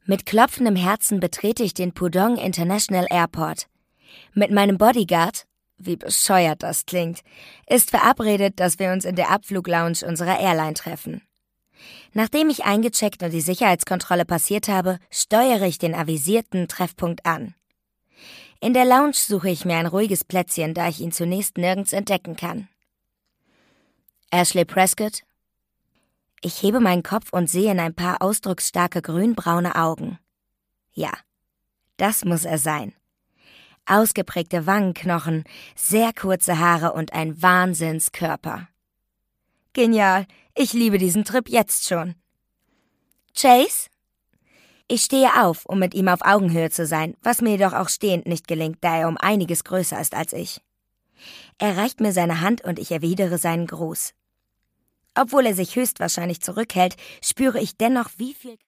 Mit klopfendem Herzen betrete ich den Pudong International Airport. Mit meinem Bodyguard, wie bescheuert das klingt, ist verabredet, dass wir uns in der Abfluglounge unserer Airline treffen. Nachdem ich eingecheckt und die Sicherheitskontrolle passiert habe, steuere ich den avisierten Treffpunkt an. In der Lounge suche ich mir ein ruhiges Plätzchen, da ich ihn zunächst nirgends entdecken kann. Ashley Prescott? Ich hebe meinen Kopf und sehe in ein paar ausdrucksstarke grünbraune Augen. Ja, das muss er sein. Ausgeprägte Wangenknochen, sehr kurze Haare und ein Wahnsinnskörper. Genial, ich liebe diesen Trip jetzt schon. Chase? Ich stehe auf, um mit ihm auf Augenhöhe zu sein, was mir jedoch auch stehend nicht gelingt, da er um einiges größer ist als ich. Er reicht mir seine Hand und ich erwidere seinen Gruß. Obwohl er sich höchstwahrscheinlich zurückhält, spüre ich dennoch, wie viel